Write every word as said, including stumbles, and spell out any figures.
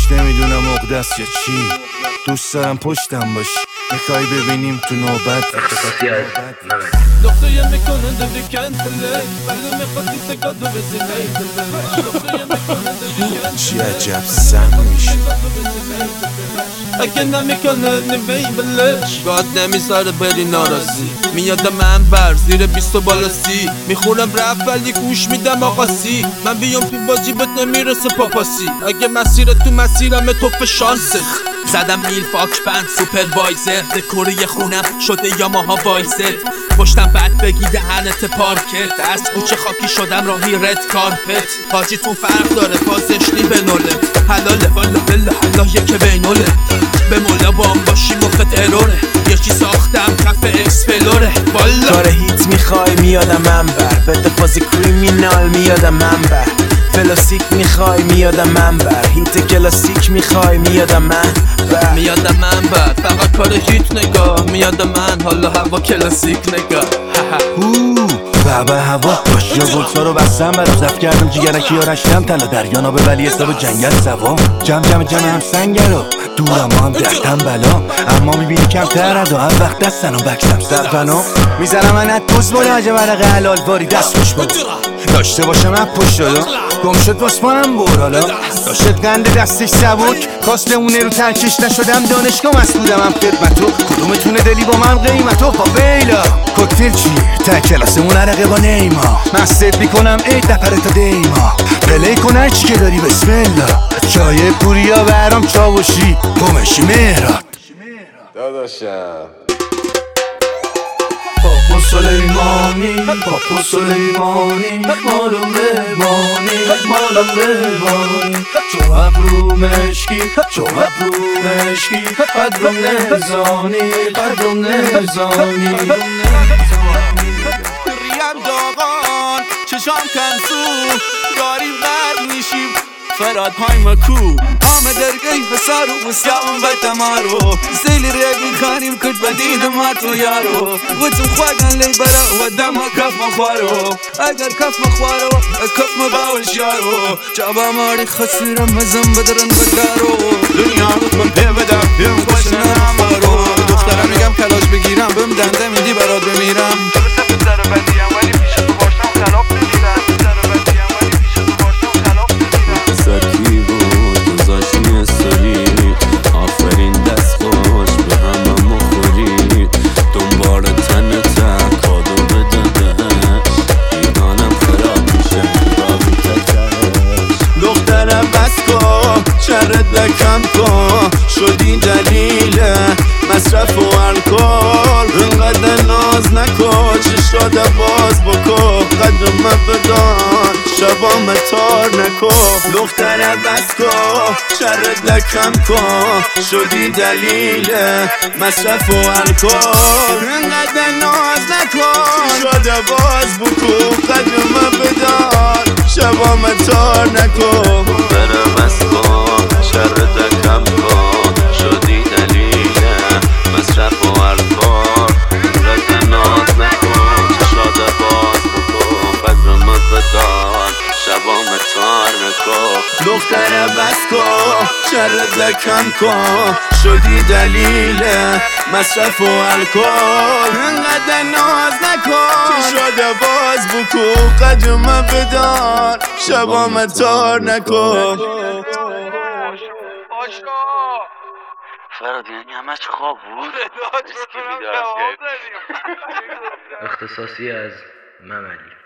نمیدونم مقدس یا چی، دوست دارم پشتم باشی، میخوای ببینیم تو نوبت. اختصاصی از دختر یه میکنه دوی کنتله ولی میخواد تکادو بزنه چی عجب سم میشه اگه نمیکنه نمی بلش گاد نمیذاره بری ناراضی. میادم من بر زیر بیست و بالا سی، میخورم رفت ولی گوش میدم آقاسی. من بیام تو بازی بهت نمیرسه پاپاسی، اگه مسیر تو مسیرم توف شانسه. زدم میل فاک بند سوپروایزر، دکوری خونم شده یا ماها وایزر. پشتم بد بگی دهنت پارکت، از کوچه خاکی شدم راهی رد کارپت. حاجیتون فرق داره بازشنی به نوله، حلاله والا بلا حلایه که بینوله. به مولا بام باشی مفت اروره، یه چی ساختم کف اکسپلوره والا. کار هیت میخوای میادم منبر، بده فاز کریمینال میادم منبر. فلاسیک میخوای میادم منبر، هیت کلاسیک میخوای میادم منبر. میادم منبر فقط کار هیت نگاه، میادم من حالا هوا کلاسیک نگاه. بابا هوا باش یا گلسا رو بستم برات، رفت کردم جیگرکی ها رشتم تلا دریانا به ولی استاب جنگل سوا. جمع جمع جمع هم سنگرو دورم ما هم درتم بلا، اما میبینی کم ترد و هم وقت دستن و بکسم سرفنو. میزنم من ات دوست ملاجه برق حلال باری دست خوش بود داشته باشم اب پشت دادا گم شد باسپانم بورالا. داشت قند دستش سبک خواست اونه رو ترکش نشدم دانشگاه مسئولم هم خدمتو. کدومتونه دلی با من قیمتو فاویلا کوکتل چیه تا کلاسمون عرقه با نیما. مستت میکنم ای دپره تا دیما پلی کن هرچی که داری بسم الله. چای پوریا برام چاوشی گمشی مهراد داداشم. پاپو سلیمانی پاپو سلیمانی مالم بمانی مالم بمانی. چو ابرو مشکی چو ابرو مشکی قدرم نزانی قدرم نزانی. ریم داغان چشام کنسو داریم برد میشیم فراد های مکو. آمه درگی بسار و مسیام و تمارو زیلی ریگ میخانیم کج بدید ما تو یارو. وچم خواگن لی برا و دم کف مخوارو، اگر کف مخوارو کف مباوش یارو. جابا ماری خسیرم مزم بدرن بکارو، دنیا بکن پی بدم یم خوش نرم بارو. دخترم میگم کلاش بگیرم بم دنده میدی برات بمیرم. شرط لکم کن شدی دلیل مصرف و الکل. اینقدر ناز نکن چشاده باز بکن، قدر من بدان شبام تار نکن. دختر بس کن شرط لکم کن شدی دلیل مصرف و الکل. اینقدر ناز نکن چشاده باز بکن، قدر من بدان شبام تار نکن. دختر بس کن شرط کم کن شدی دلیل مصرف و الکل. اینقدر ناز نکن چشاده باز بکن، قدر من بدان شبام تار نکن. دختر بس کن شرط کم کن شدی دلیل مصرف و الکل. اینقدر ناز نکن چشاده باز بکن، قدر من بدان شبام تار نکن. فراد یعنی همش خواب بود. اسکی بیدار کرد. اختصاصی از مملی.